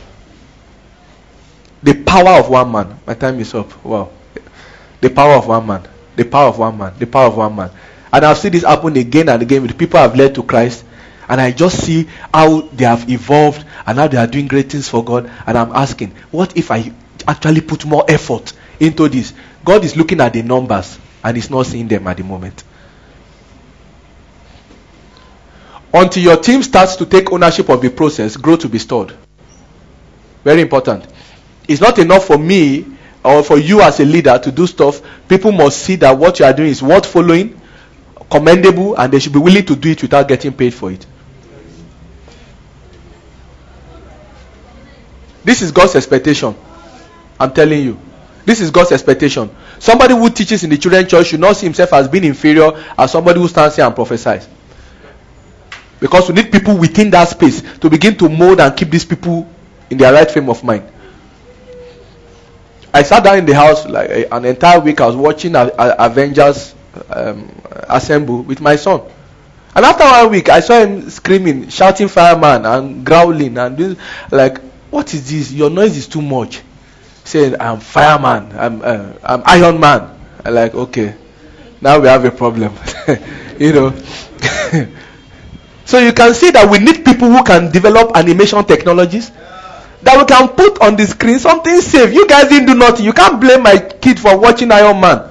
The power of one man. My time is up. Wow. The power of one man. The power of one man. The power of one man. And I've seen this happen again and again with people I've led to Christ. And I just see how they have evolved and how they are doing great things for God. And I'm asking, what if I actually put more effort into this? God is looking at the numbers and is not seeing them at the moment. Until your team starts to take ownership of the process, growth will be stored. Very important. It's not enough for me or for you as a leader to do stuff. People must see that what you are doing is worth following, commendable, and they should be willing to do it without getting paid for it. This is God's expectation. I'm telling you. This is God's expectation. Somebody who teaches in the children's church should not see himself as being inferior as somebody who stands here and prophesies. Because we need people within that space to begin to mold and keep these people in their right frame of mind. I sat down in the house like an entire week. I was watching Avengers assemble with my son. And after 1 week, I saw him screaming, shouting fireman and growling and this, like, what is this? Your noise is too much. Saying, I'm fireman, I'm Iron Man. I'm like, okay, now we have a problem. So you can see that we need people who can develop animation technologies that we can put on the screen, something safe. You guys didn't do nothing. You can't blame my kid for watching Iron Man.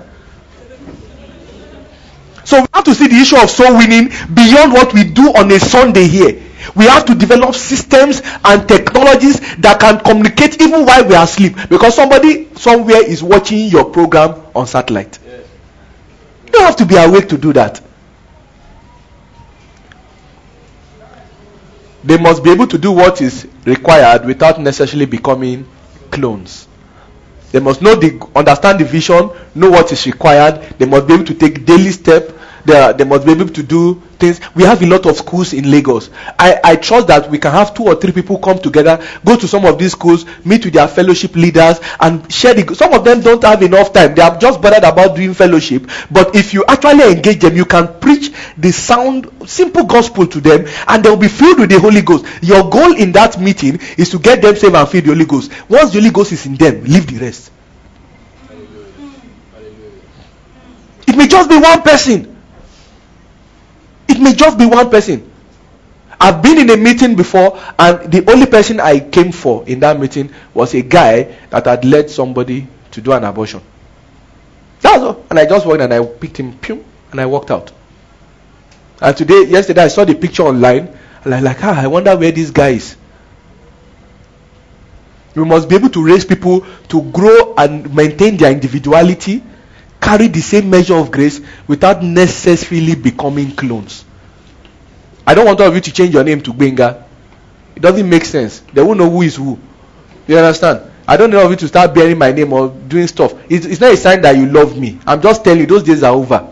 So we have to see the issue of soul winning beyond what we do on a Sunday here. We have to develop systems and technologies that can communicate even while we are asleep. Because somebody somewhere is watching your program on satellite. Yes. You don't have to be awake to do that. They must be able to do what is required without necessarily becoming clones. They must understand the vision, know what is required. They must be able to take daily steps. They must be able to do things. We have a lot of schools in Lagos. I trust that we can have 2 or 3 people come together, go to some of these schools, meet with their fellowship leaders, and share some of them don't have enough time. They are just bothered about doing fellowship. But if you actually engage them, you can preach the simple gospel to them, and they will be filled with the Holy Ghost. Your goal in that meeting is to get them saved and filled with the Holy Ghost. Once the Holy Ghost is in them, leave the rest. It may just be one person. It may just be one person. I've been in a meeting before, and the only person I came for in that meeting was a guy that had led somebody to do an abortion. That's all. And I just walked and I picked him, and I walked out. And yesterday I saw the picture online, and I'm like, I wonder where this guy is. We must be able to raise people to grow and maintain their individuality, carry the same measure of grace without necessarily becoming clones. I don't want all of you to change your name to Gbenga. It doesn't make sense. They won't know who is who. You understand? I don't know of you to start bearing my name or doing stuff. It's not a sign that you love me. I'm just telling you, those days are over.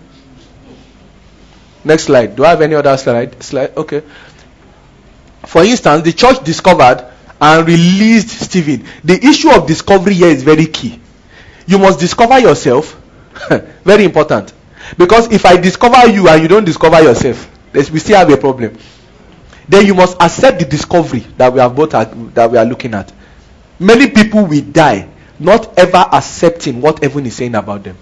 Next slide. Do I have any other slide? Okay. For instance, the church discovered and released Stephen. The issue of discovery here is very key. You must discover yourself. Very important. Because if I discover you and you don't discover yourself, we still have a problem. Then you must accept the discovery that we are looking at. Many people will die not ever accepting what heaven is saying about them.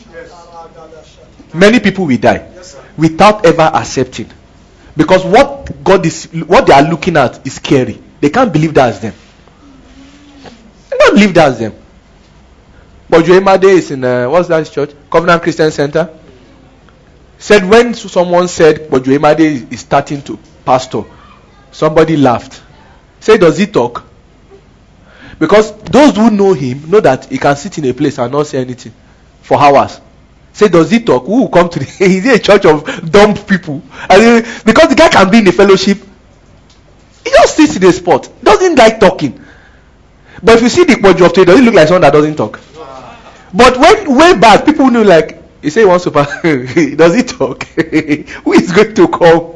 Many people will die without ever accepting, because what they are looking at is scary. They can't believe that's them. They can't believe that's them. But Joemade is in what's that church? Covenant Christian Center. Said when someone said but Joemade is starting to pastor, somebody laughed. Say, does he talk? Because those who know him know that he can sit in a place and not say anything for hours. Say, does he talk? Who will come to is he a church of dumb people? Because the guy can be in a fellowship, he just sits in a spot, doesn't like talking. But if you see the Poju of today, does he look like someone that doesn't talk? But when way back, people knew, like, he say he wants to pass. Does he talk? Who is going to come?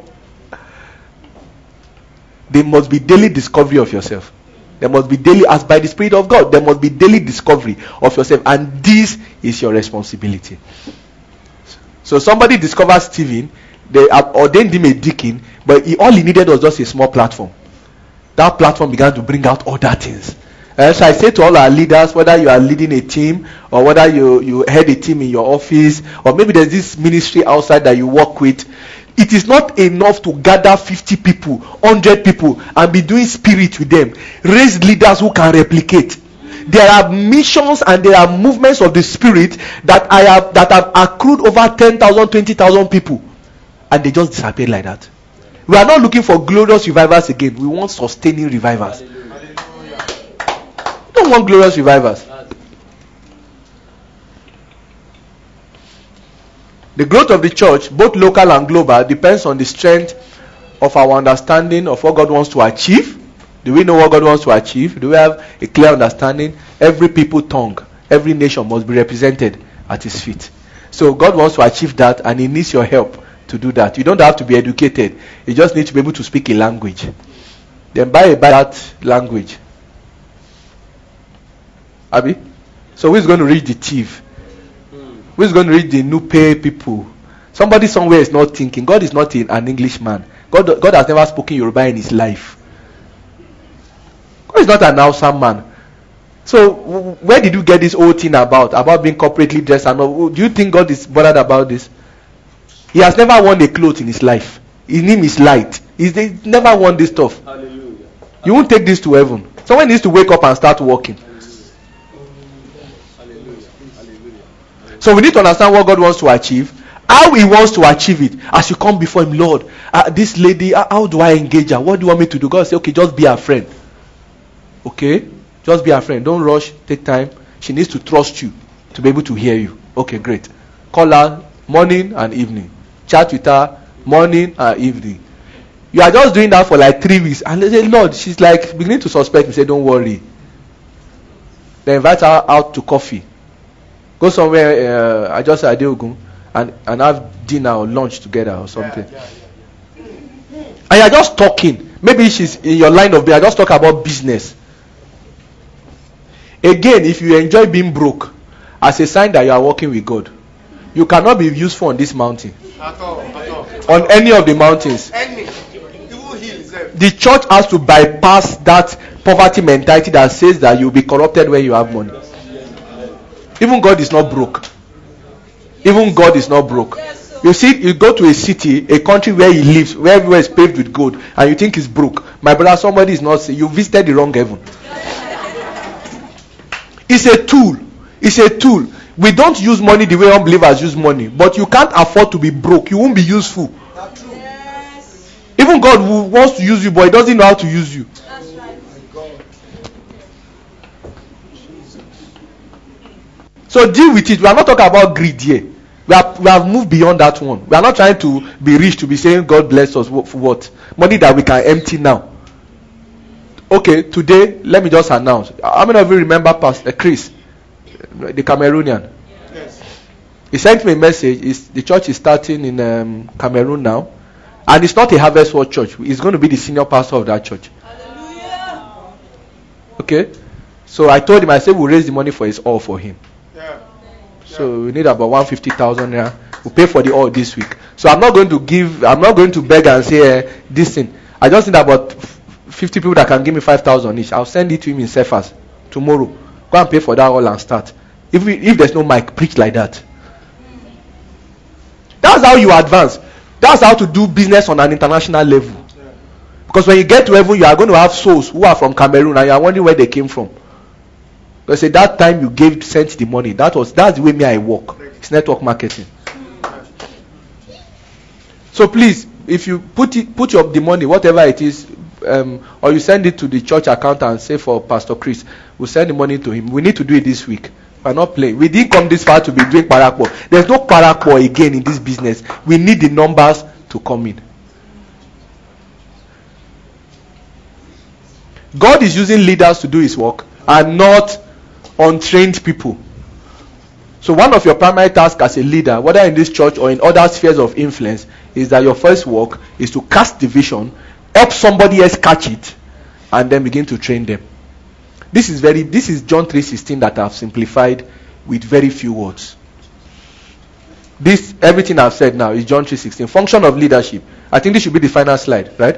There must be daily discovery of yourself. There must be daily, as by the Spirit of God, there must be daily discovery of yourself, and this is your responsibility. So somebody discovered Stephen, they ordained him a deacon, but all he needed was just a small platform. That platform began to bring out other things. So I say to all our leaders, whether you are leading a team or whether you head a team in your office, or maybe there's this ministry outside that you work with, it is not enough to gather 50 people, 100 people and be doing spirit with them. Raise leaders who can replicate. There are missions and there are movements of the Spirit that have accrued over 10,000, 20,000 people, and they just disappear like that. We are not looking for glorious revivals again. We want sustaining revivals. We don't want glorious revivals. The growth of the church, both local and global, depends on the strength of our understanding of what God wants to achieve. Do we know what God wants to achieve? Do we have a clear understanding? Every people, tongue, every nation must be represented at his feet. So God wants to achieve that, and he needs your help to do that. You don't have to be educated. You just need to be able to speak a language. Then buy that language. Abi? So who is going to reach the thief? Who is going to reach the Nupe people? Somebody somewhere is not thinking. God is not an Englishman. God has never spoken Yoruba in his life. God is not an Hausa man. So where did you get this whole thing about being corporately dressed and all? Do you think God is bothered about this? He has never worn a cloth in his life. His name is light. He's never worn this stuff. Hallelujah. You won't take this to heaven. Someone needs to wake up and start walking. So we need to understand what God wants to achieve, how he wants to achieve it. As you come before him, Lord, this lady, how do I engage her? What do you want me to do? God say, okay, just be her friend. Okay, just be her friend. Don't rush, take time. She needs to trust you to be able to hear you. Okay, great. Call her morning and evening. Chat with her morning and evening. You are just doing that for like 3 weeks, and they say, Lord, she's like beginning to suspect me. Say, don't worry. Then invite her out to coffee. Go somewhere, I just said Adeogun, and have dinner or lunch together or something. And you're just talking. Maybe she's in your line of business. Just talk about business. Again, if you enjoy being broke as a sign that you are working with God, you cannot be useful on this mountain. At all. On any of the mountains. The church has to bypass that poverty mentality that says that you'll be corrupted when you have money. Even God is not broke. Even God is not broke. You see, you go to a city, a country where he lives, where everywhere is paved with gold, and you think he's broke. My brother, somebody is not saying you visited the wrong heaven. It's a tool. It's a tool. We don't use money the way unbelievers use money, but you can't afford to be broke. You won't be useful. Even God wants to use you, but he doesn't know how to use you. So deal with it. We are not talking about greed here. We have moved beyond that one. We are not trying to be rich to be saying God bless us for what? Money that we can empty now. Okay, today, let me just announce. How many of you remember Pastor Chris, the Cameroonian? Yes. He sent me a message. The church is starting in Cameroon now. And it's not a Harvest World church. He's going to be the senior pastor of that church. Hallelujah. Okay? So I told him, I said, we'll raise the money for his all for him. Yeah. So we need about 150,000 naira. We'll pay for the all this week. So I'm not going to beg and say this thing. I just need about 50 people that can give me 5,000 each. I'll send it to him in Cephas tomorrow. Go and pay for that all and start. If there's no mic, preach like that. That's how you advance. That's how to do business on an international level. Because when you get to heaven, you are going to have souls who are from Cameroon and you are wondering where they came from. Because at that time you sent the money. That's the way I work. It's network marketing. So please, if you put the money, whatever it is, or you send it to the church account and say for Pastor Chris, we'll send the money to him. We need to do it this week. We're not playing. We didn't come this far to be doing parakpo. There's no parakpo again in this business. We need the numbers to come in. God is using leaders to do his work and not untrained people. So one of your primary tasks as a leader, whether in this church or in other spheres of influence, is that your first work is to cast the vision, help somebody else catch it, and then begin to train them. This is John 3:16 that I've simplified with very few words. Everything I've said now is John 3:16. Function of leadership. I think this should be the final slide, right?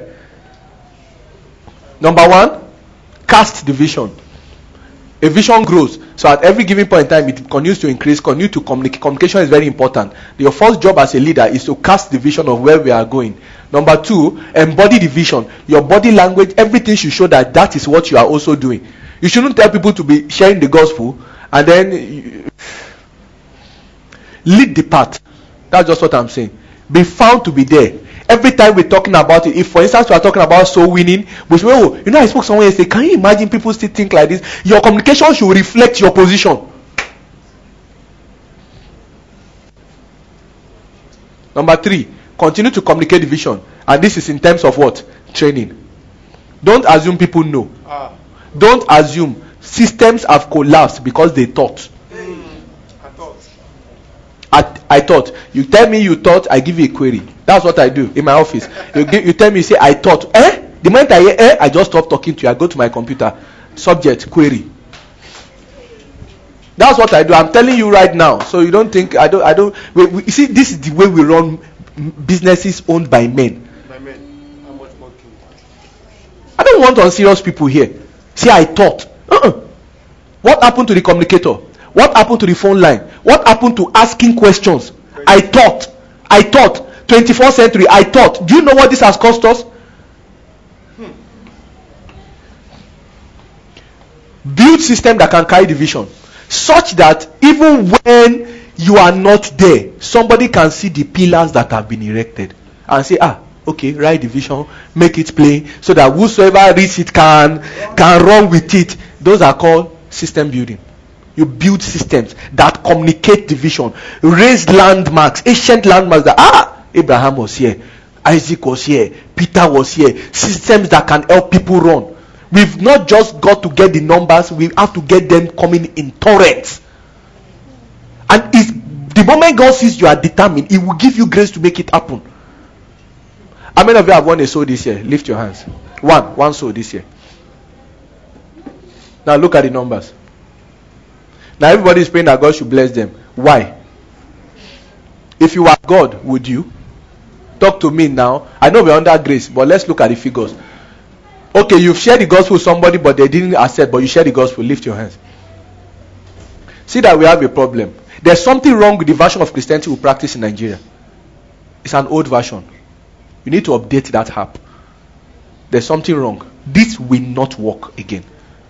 Number 1, cast the vision. A vision grows. So at every given point in time, it continues to increase, continue to communicate. Communication is very important. Your first job as a leader is to cast the vision of where we are going. Number 2, embody the vision. Your body language, everything should show that is what you are also doing. You shouldn't tell people to be sharing the gospel and then lead the path. That's just what I'm saying. Be found to be there. Every time we're talking about it, if for instance we are talking about soul winning, we say, I spoke somewhere and say, can you imagine people still think like this? Your communication should reflect your position. Number 3, continue to communicate the vision. And this is in terms of what? Training. Don't assume people know. Don't assume. Systems have collapsed because they thought. I thought. You tell me you thought, I give you a query. That's what I do in my office. You tell me, you say, I thought. The moment I hear, I just stop talking to you. I go to my computer. Subject, query. That's what I do. I'm telling you right now. So you don't think, you see, this is the way we run businesses owned by men. By men. How much more can I don't want unserious people here. See, I thought. What happened to the communicator? What happened to the phone line? What happened to asking questions? I thought. 21st century, I thought. Do you know what this has cost us? Build system that can carry the vision, such that even when you are not there, somebody can see the pillars that have been erected and say, okay, write the vision, make it plain, so that whosoever reads it can run with it. Those are called system building. You build systems that communicate the vision, raise landmarks, ancient landmarks that Abraham was here, Isaac was here, Peter was here. Systems that can help people run. We've not just got to get the numbers, we have to get them coming in torrents. And the moment God sees you are determined, He will give you grace to make it happen. How many of you have won a soul this year? Lift your hands. One soul this year. Now look at the numbers. Now everybody is praying that God should bless them. Why? If you are God, would you? Talk to me now. I know we're under grace, but let's look at the figures. Okay, you've shared the gospel with somebody, but they didn't accept, but you shared the gospel. Lift your hands. See that we have a problem. There's something wrong with the version of Christianity we practice in Nigeria. It's an old version. You need to update that app. There's something wrong. This will not work again.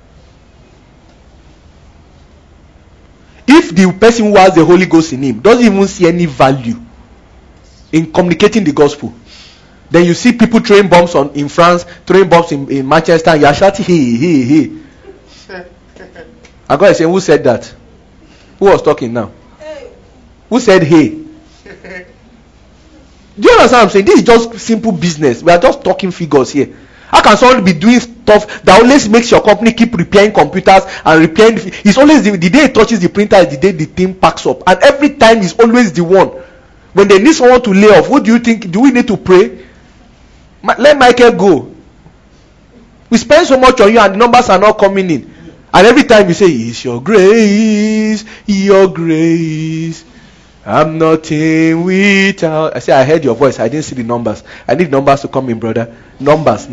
If the person who has the Holy Ghost in him doesn't even see any value in communicating the gospel, then you see people throwing bombs in France, throwing bombs in Manchester, and you are shouting, hey. And God is saying, who said that? Who was talking now? Who said hey? Do you understand what I'm saying? This is just simple business. We are just talking figures here. How can someone be doing stuff that always makes your company keep repairing computers and repairing. It's always the day it touches the printer is the day the thing packs up, and every time is always the one. When they need someone to lay off, what do you think? Do we need to pray? Let Michael go. We spend so much on you and the numbers are not coming in. And every time you say, it's your grace, your grace. I'm nothing without. I say, I heard your voice. I didn't see the numbers. I need numbers to come in, brother. Numbers.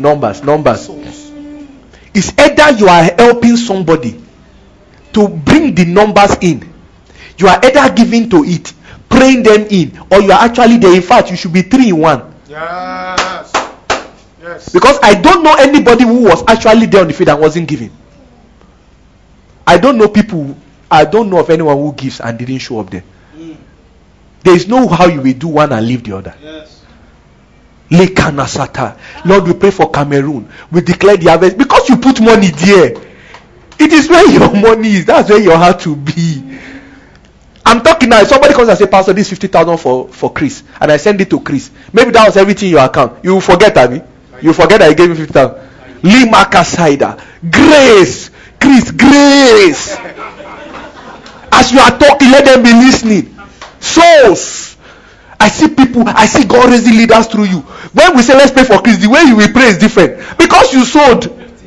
It's either you are helping somebody to bring the numbers in. You are either giving to it, praying them in, or you are actually there. In fact, you should be 3 in 1. Yes. Because I don't know anybody who was actually there on the field and wasn't giving. I don't know of anyone who gives and didn't show up there. There is no how you will do one and leave the other. Yes. Lord, we pray for Cameroon. We declare the harvest because you put money there. It is where your money is. That's where your heart will be. I'm talking now. Somebody comes and says, Pastor, this 50,000 for Chris, and I send it to Chris. Maybe that was everything in your account. You will forget, Abby. You forget that I gave you 50,000. Limaka Saida. Grace. Chris, grace. As you are talking, let them be listening. Souls. I see people, I see God raising leaders through you. When we say let's pray for Chris, the way you will pray is different. Because you sowed.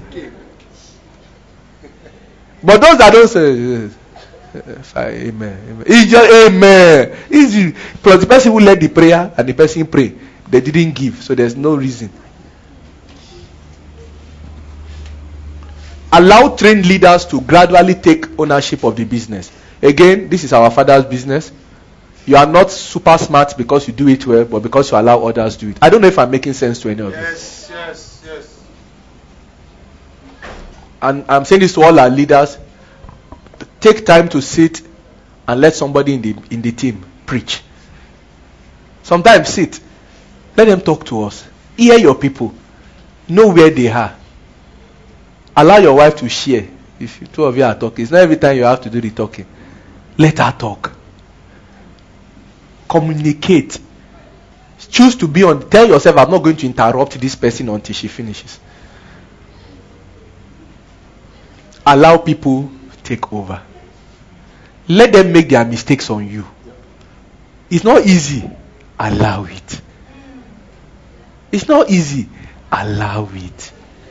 But those that don't say, amen. It's just amen. Easy. Plus the person who led the prayer and the person pray, they didn't give. So there's no reason. Allow trained leaders to gradually take ownership of the business. Again, this is our Father's business. You are not super smart because you do it well, but because you allow others to do it. I don't know if I'm making sense to any of you. Yes. And I'm saying this to all our leaders. Take time to sit and let somebody in the team preach. Sometimes sit. Let them talk to us. Hear your people. Know where they are. Allow your wife to share. If you, 2 of you are talking, it's not every time you have to do the talking. Let her talk. Communicate. Choose to be on. Tell yourself, I'm not going to interrupt this person until she finishes. Allow people take over. Let them make their mistakes on you. It's not easy. Allow it. It's not easy. Allow it.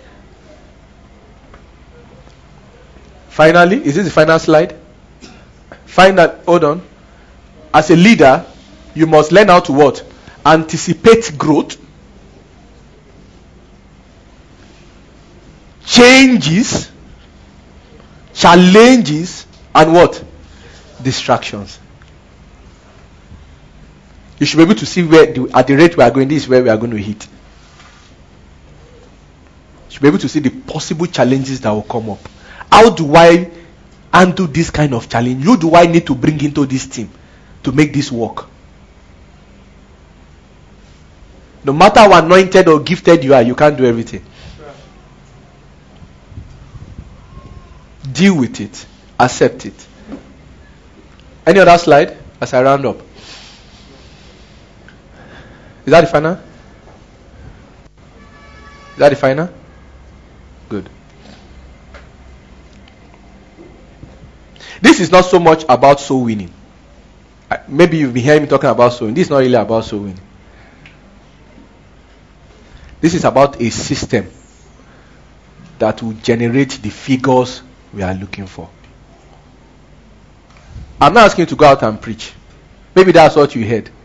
Finally, is this the final slide? Hold on. As a leader, you must learn how to what? Anticipate growth, changes, challenges, and what? Distractions. You should be able to see where, at the rate we are going, this is where we are going to hit. You should be able to see the possible challenges that will come up. How do I handle this kind of challenge? Who do I need to bring into this team to make this work? No matter how anointed or gifted you are, you can't do everything. Deal with it. Accept it. Any other slide as I round up? Is that the final? Is that the final? Good. This is not so much about soul winning. Maybe you've been hearing me talking about soul winning. This is not really about soul winning. This is about a system that will generate the figures we are looking for. I'm not asking you to go out and preach. Maybe that's what you heard.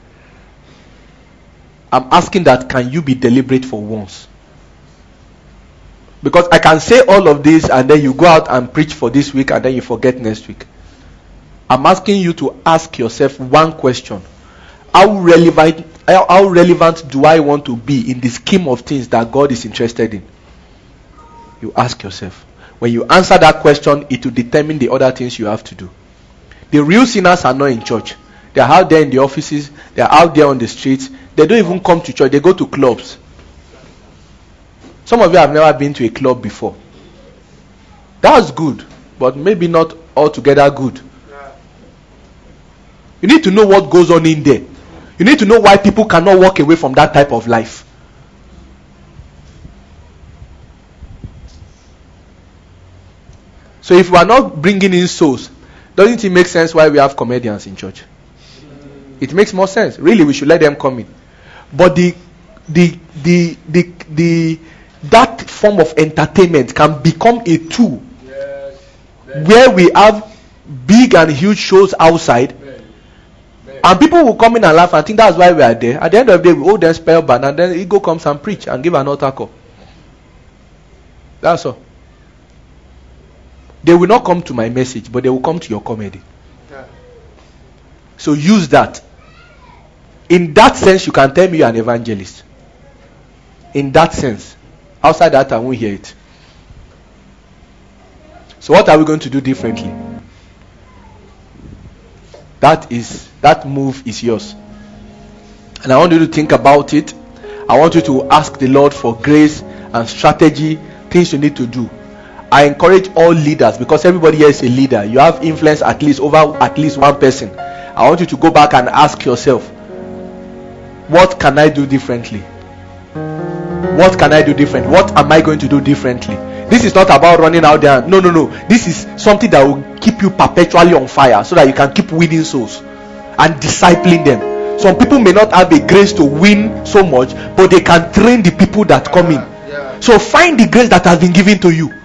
I'm asking that, can you be deliberate for once? Because I can say all of this and then you go out and preach for this week and then you forget next week. I'm asking you to ask yourself one question. How relevant do I want to be in the scheme of things that God is interested in? You ask yourself. When you answer that question, it will determine the other things you have to do. The real sinners are not in church. They are out there in the offices. They are out there on the streets. They don't even come to church. They go to clubs. Some of you have never been to a club before. That's good, but maybe not altogether good. You need to know what goes on in there. You need to know why people cannot walk away from that type of life. So if we are not bringing in souls, doesn't it make sense why we have comedians in church? It makes more sense. Really, we should let them come in. But that form of entertainment can become a tool where we have big and huge shows outside, and people will come in and laugh and think that's why we are there. At the end of the day, we hold them spellbound, and then Ego comes and preach and give an altar call. That's all. They will not come to my message, but they will come to your comedy. So use that. In that sense, you can tell me you're an evangelist. In that sense. Outside that, I won't hear it. So what are we going to do differently? That move is yours. And I want you to think about it. I want you to ask the Lord for grace and strategy, things you need to do. I encourage all leaders, because everybody here is a leader. You have influence at least over at least one person. I want you to go back and ask yourself, what can I do differently? What can I do different? What am I going to do differently? This is not about running out there. No. This is something that will keep you perpetually on fire, so that you can keep winning souls and discipling them. Some people may not have a grace to win so much, but they can train the people that come in. So find the grace that has been given to you.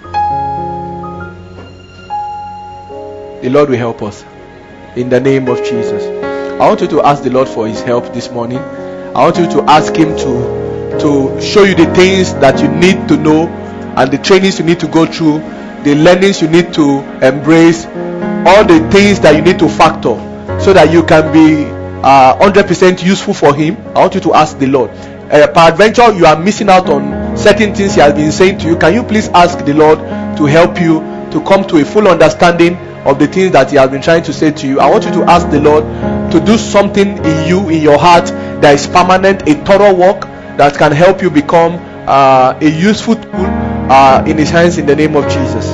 The Lord will help us. In the name of Jesus. I want you to ask the Lord for His help this morning. I want you to ask Him to show you the things that you need to know, and the trainings you need to go through, the learnings you need to embrace, all the things that you need to factor, so that you can be 100% useful for Him. I want you to ask the Lord. Peradventure, you are missing out on certain things He has been saying to you. Can you please ask the Lord to help you to come to a full understanding of the things that He has been trying to say to you? I want you to ask the Lord to do something in you, in your heart, that is permanent, a thorough work that can help you become a useful tool in His hands, in the name of Jesus.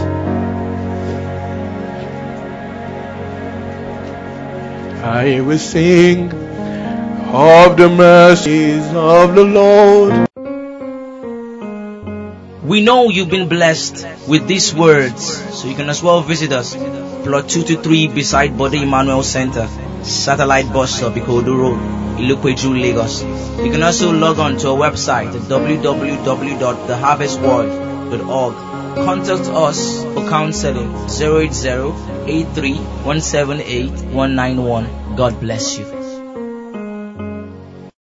I will sing of the mercies of the Lord. We know you've been blessed with these words, so you can as well visit us. Plot 223 beside Bode Emmanuel Center, Satellite Bus Stop, Ikodu Road, Ilukweju, Lagos. You can also log on to our website at www.theharvestworld.org. Contact us for counseling 080-83-178-191. God bless you.